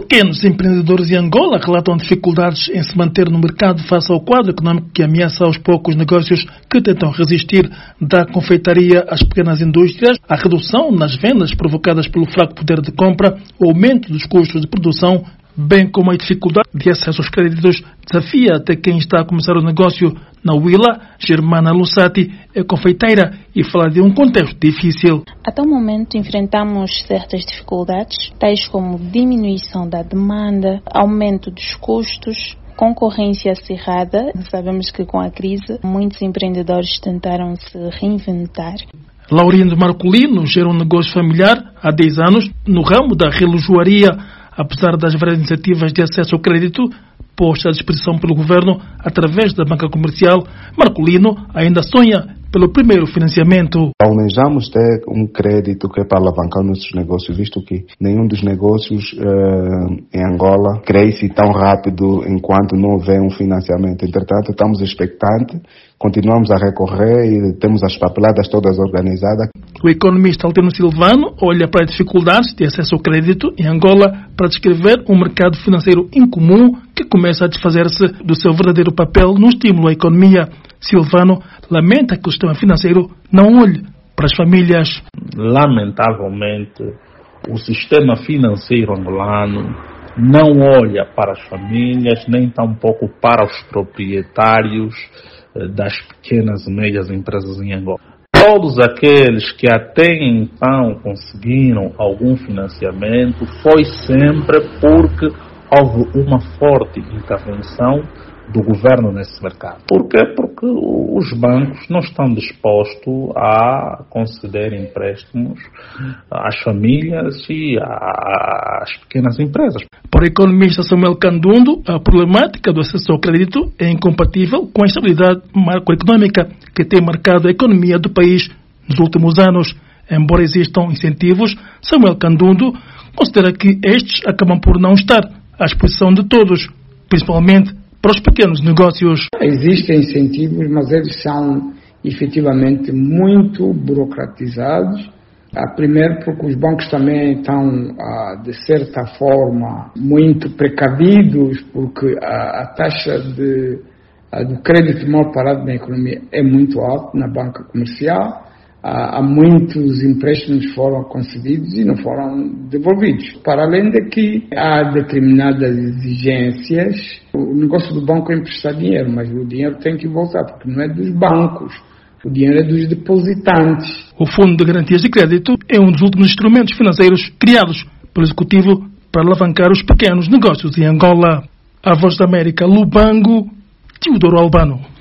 pequenos empreendedores de Angola relatam dificuldades em se manter no mercado face ao quadro econômico que ameaça aos poucos negócios que tentam resistir, da confeitaria às pequenas indústrias, à redução nas vendas provocadas pelo fraco poder de compra, o aumento dos custos de produção, bem como a dificuldade de acesso aos créditos, desafia até quem está a começar o negócio. Na Willa, Germana Lussati é confeiteira e fala de um contexto difícil. Até o momento enfrentamos certas dificuldades, tais como diminuição da demanda, aumento dos custos, concorrência acirrada. Sabemos que com a crise muitos empreendedores tentaram se reinventar. Laurindo Marcolino gera um negócio familiar há 10 anos no ramo da relojoaria. Apesar das várias iniciativas de acesso ao crédito postas à disposição pelo governo através da banca comercial, Marcolino ainda sonha pelo primeiro financiamento. Almejamos ter um crédito que é para alavancar nossos negócios, visto que nenhum dos negócios em Angola cresce tão rápido enquanto não houver um financiamento. Entretanto, estamos expectantes, continuamos a recorrer e temos as papeladas todas organizadas. O economista Altino Silvano olha para as dificuldades de acesso ao crédito em Angola para descrever um mercado financeiro incomum que começa a desfazer-se do seu verdadeiro papel no estímulo à economia. Silvano lamenta que o sistema financeiro não olhe para as famílias. Lamentavelmente, o sistema financeiro angolano não olha para as famílias, nem tampouco para os proprietários das pequenas e médias empresas em Angola. Todos aqueles que até então conseguiram algum financiamento foi sempre porque houve uma forte intervenção do governo nesse mercado. Por quê? Porque os bancos não estão dispostos a conceder empréstimos às famílias e às pequenas empresas. Para o economista Samuel Candundo, a problemática do acesso ao crédito é incompatível com a estabilidade macroeconômica que tem marcado a economia do país nos últimos anos. Embora existam incentivos, Samuel Candundo considera que estes acabam por não estar à disposição de todos, principalmente para os pequenos negócios. Existem incentivos, mas eles são efetivamente muito burocratizados. Primeiro porque os bancos também estão, de certa forma, muito precavidos, porque a taxa do crédito mal parado na economia é muito alta na banca comercial. Há muitos empréstimos que foram concedidos e não foram devolvidos. Para além de que há determinadas exigências, o negócio do banco é emprestar dinheiro, mas o dinheiro tem que voltar, porque não é dos bancos, o dinheiro é dos depositantes. O Fundo de Garantias de Crédito é um dos últimos instrumentos financeiros criados pelo Executivo para alavancar os pequenos negócios em Angola. A Voz da América, Lubango, Teodoro Albano.